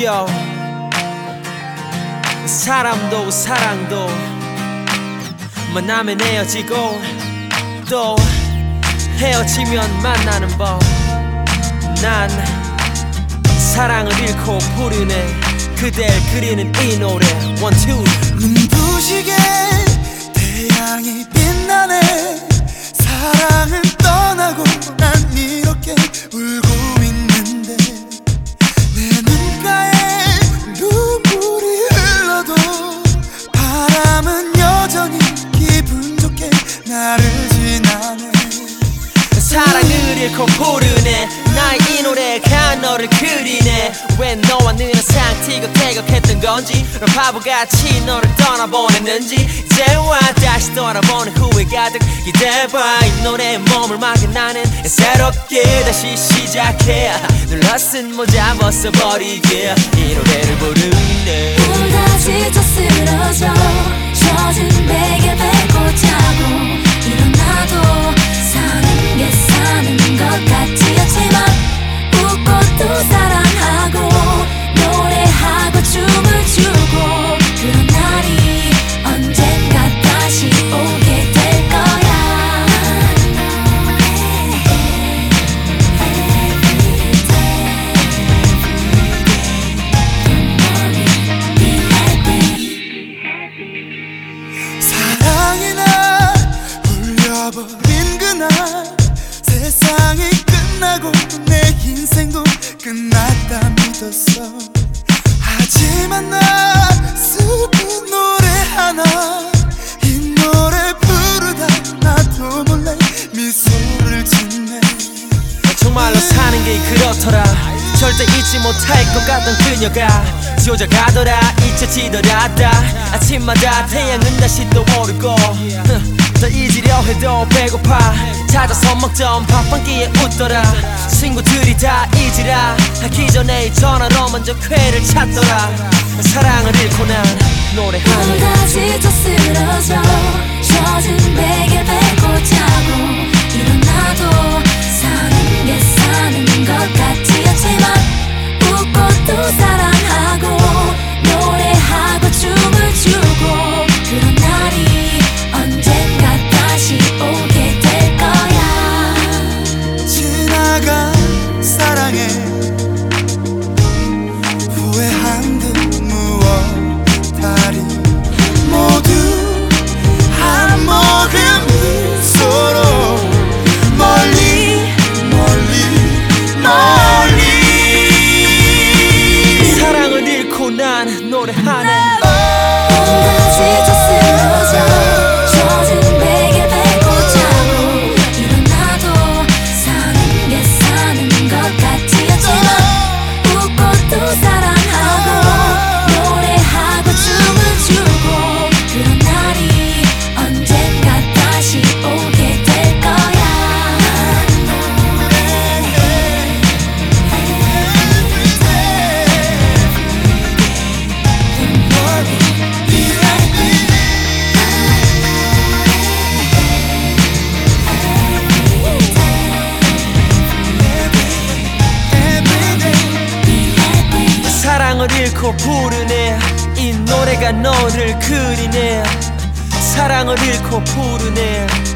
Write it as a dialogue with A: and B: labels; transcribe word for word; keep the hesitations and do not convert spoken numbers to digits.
A: yo. 사람도 사랑도 만나면 헤어지고 또 헤어지면 만나는 법. 난 사랑을 잃고 부르네 그댈 그리는 이 노래 One, two.
B: 눈부시게 태양이 빛나네. 사랑은 떠나고 난 이렇게 울고 있는데 내 눈가에 눈물이 흘러도 바람은 여전히 기분 좋게 나를 지나네.
A: 사랑을 잃고 부르네 나의 이 노래가 너를 그리네. 왜 너와 늘 항상 티격태격했던 건지 넌 바보같이 너를 떠나보냈는지 이제와 다시 돌아보는 후회 가득 기대봐. 이 노래에 몸을 맡겨 나는 새롭게 다시 시작해. 눌러쓴 모자 벗어버리게 이 노래를 부르네.
C: 울다 지쳐 쓰러져 젖은 베개 뱉고 자고 일어나도 사는 게 사는 것 같지였지만 웃고 또 사랑하고 노래하고 춤을 추고 그런 날이 언젠가 다시 오게 될 거야.
B: 사랑이 날 울려버린 그날 세상이 끝나고 내 인생도 끝났다 믿었어. 하지만 나 슬픈 노래 하나 이 노래 부르다 나도 몰래 미소를 짓네.
A: 정말로 사는 게 그렇더라. 절대 잊지 못할 것 같던 그녀가 조져가더라. 잊혀지더라다. 아침마다 태양은 다시 또 오르고 더 잊으려 해도 배고파. 찾아서 먹던 밥 한 끼에 웃더라. 친구들이 다 잊으라 하기 전에 이 전화로 먼저 쾌를 찾더라. 사랑을 잃고 난 노래하네.
C: 울다 지쳐 쓰러져 젖은 베개 뱉고 자고 일어나도 사는 게 사는 것 같지였지만 웃고 또 사랑하고 노래하고 춤을 추고 그런 날이 언젠가 다시 오게 될 거야.
B: 지나간 사랑에 후회한 듯 무엇하리 모두 한 모금 서로 멀리 멀리 멀리
A: 사랑을 잃고 난 노래하네.
C: 울다 지쳐 쓰러져 젖은 베개 뱉고 자고 일어나도 사는 게 사는 것 같지였지만 웃고 또 사랑하고 노래하고 춤을 추고 그런 날이 언젠가 다시 오게 될 거야.
A: 사랑을 잃고 부르네 이 노래가 너를 그리네. 사랑을 잃고 부르네